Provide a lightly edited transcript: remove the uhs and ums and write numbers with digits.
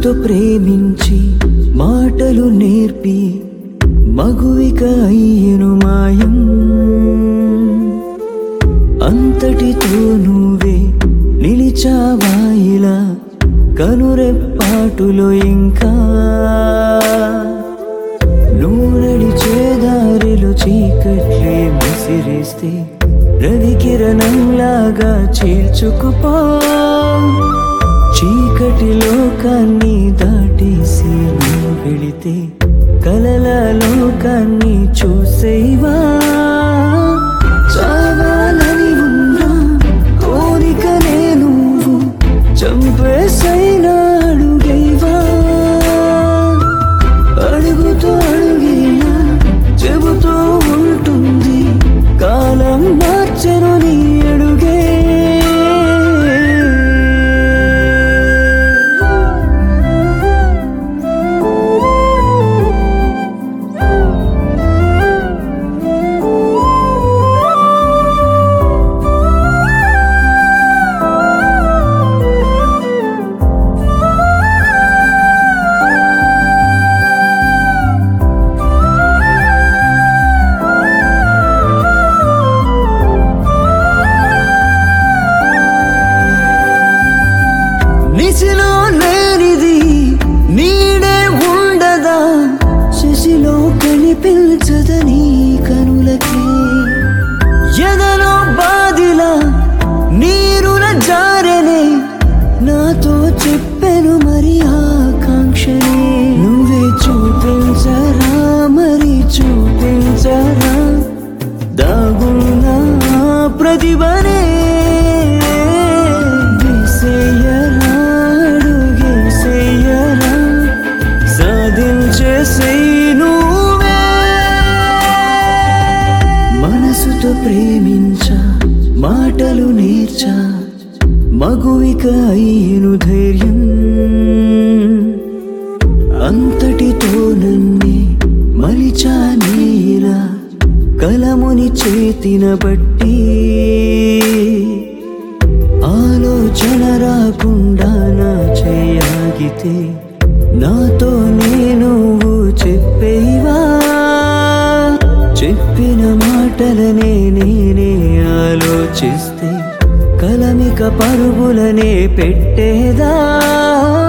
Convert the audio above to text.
మనసుతో ప్రేమించి మాటలు నేర్పి మగువిక అయ్యెను మాయం. అంతటితో నువ్వే నిలిచావా ఇలా కనురెప్పాటులో ఇంకా. నువ్వు నడిచే దారిలో చీకట్లే ముసిరేస్తే రవికిరణంలాగా చేర్చుకుపో. చీకటి లోకాన్ని దాటేసి నువ్వు వెళితే కలల లోకాన్ని చూసేవా. చావాలని ఉన్నా కోరికనే నువ్వు చంపేసైనా అడుగైవా. అడుగుతూ అడుగేనా చెబుతూ ఉంటుంది కాలం మార్చెను నీ అడుగే. నిశిలో లేనిది నీడే ఉండదా, శశిలో కనిపించదని కనులకి. ఎదలో బాదిలా నీరుల జారనే నాతో చెప్పెను మరి ఆకాంక్షనే. నువ్వే చూపించరా మరి చూపించరా దాగున్న ప్రతిభనే. మనసుతో ప్రేమించా మాటలు నేర్చా మగువిక అయ్యెను ధైర్యం. అంతటితో నన్నే మలిచానే ఇలా కలముని చేతిన బట్టి. ఆలోచన రాకుండా నా చేయాగితే నాతో నేను చెప్పేవా. చెప్పిన మాటలనే నేనే ఆలోచిస్తే కలమిక పరుగులనే పెట్టేదా.